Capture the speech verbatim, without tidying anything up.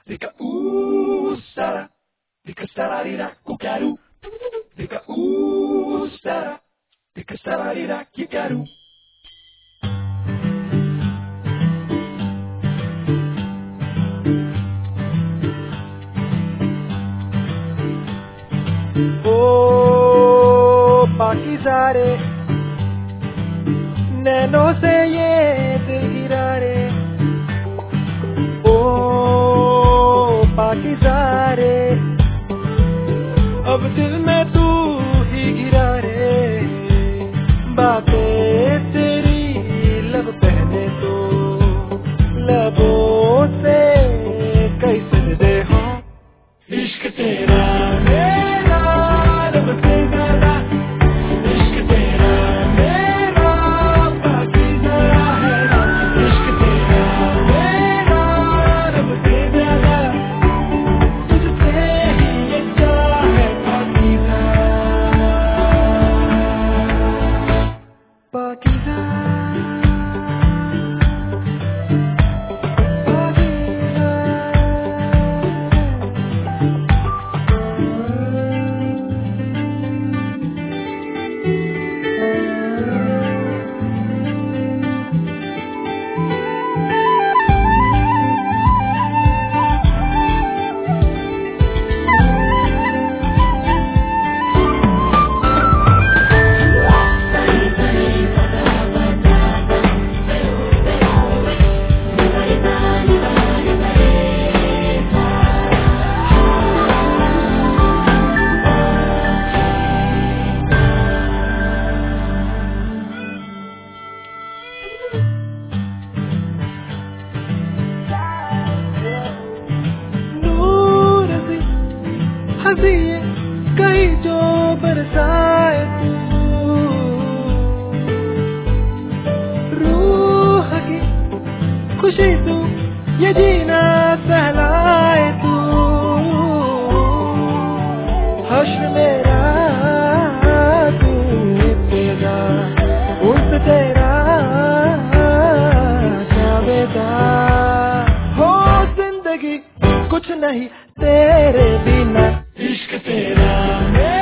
Fica uh, sara, fica sararira, eu quero. Fica uh, sara, fica sararira, que quero. ओ पाकीज़ा रे, नैनों से ये दिल गिरा रे। ओ पाकीज़ा रे, अब दिल में तू ही गिरा रे। बातें तेरी लब पहने तो लबों से कैसे दे हो इश्क तेरा मेरा रब से ज्यादा, इश्क तेरा मेरा पाकीज़ा है ना। इश्क तेरा मेरा रब से ज्यादा, तुझसे ही ये चाहे पाकीज़ा। पाकीज़ा हंसी कहीं जो बरसाए तू, रूह की खुशी तू ये जीना सहलाए तू। हश्र मेरा तू तेरा, उस तेरा जावेदा हो जिंदगी कुछ नहीं तेरे बिना। इश्क तेरा